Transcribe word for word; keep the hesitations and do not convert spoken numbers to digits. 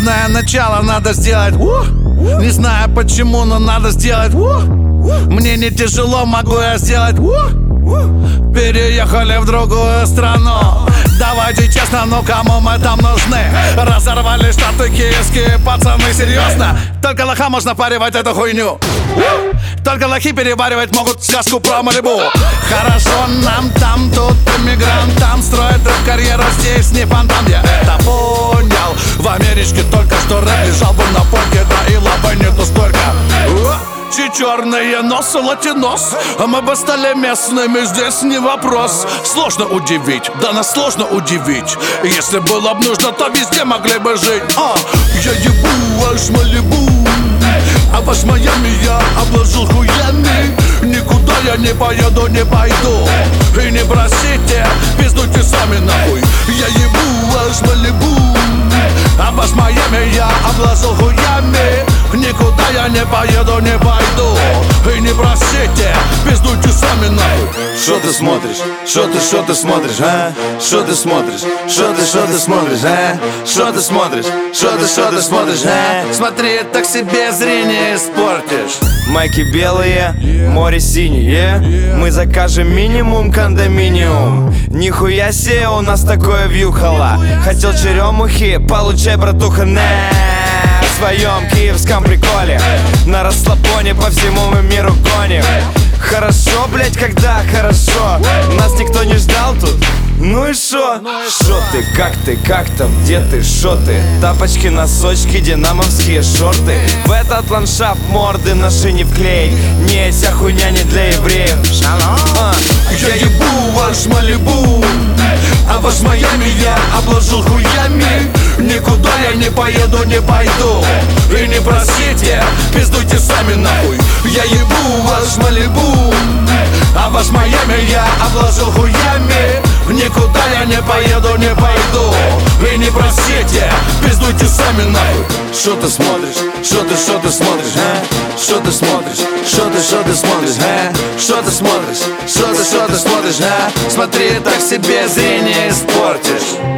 Главное начало надо сделать. Не знаю почему, но надо сделать. Мне не тяжело, могу я сделать. Переехали в другую страну. Давайте честно, ну кому мы там нужны? Разорвали штаты киевские пацаны, серьезно? Только лоха можно паривать эту хуйню. Только лохи переваривать могут сказку про Малибу. Хорошо нам там, тут иммигрантам строят рэп-карьеру здесь, не фонтан. Я это понял. В Америчке только что рэп лежал бы на полке, да и лапы нету столько. Черные носы, латинос, а мы бы стали местными, здесь не вопрос. Сложно удивить, да нас сложно удивить. Если было бы нужно, то везде могли бы жить. А, я ебу ваш Малибу, а ваш Майами я обложил хуями. Никуда я не поеду, не пойду. И не просите, пиздуйте сами нахуй. Я ебу ваш Малибу, а ваш Майами я обложил хуями. Никуда я не поеду, не пойду. И не просите, пиздуйте сами нахуй. Шо ты смотришь? Шо ты, шо ты смотришь, а? Шо ты смотришь? Шо ты, шо ты смотришь, а? Шо ты смотришь? Шо ты, шо ты смотришь, а? Смотри, так себе зрение испортишь. Майки белые, море синее. Мы закажем минимум кондоминиум. Нихуя себе у нас такое вьюхало. Хотел черемухи, получай, братуха, не. В своем киевском приколе на расслабоне по всему мы миру гоним. Хорошо, блять, когда хорошо. Нас никто не ждал тут. Ну и шо? Шо ты, как ты, как там, где ты, шо ты? Тапочки, носочки, динамовские шорты. В этот ландшафт морды наши не вклей. Не, вся хуйня не для евреев. а. Я ебу ваш Малибу, а ваш Майами я обложил хуями. Никуда я не поеду, не пойду. И не просите, пиздуйте сами нахуй. Я ебу ваш Малибу, а ваш Майами я обложил хуями. Никуда я не поеду, не пойду. И не просите, пиздуйте сами нахуй. Шо ты смотришь? Шо ты, шо ты смотришь, а? Шо ты смотришь? Шо ты, шо ты смотришь, а? Шо ты смотришь? Шо ты, шо ты смотришь, а? Смотри, так себе зрение испортишь.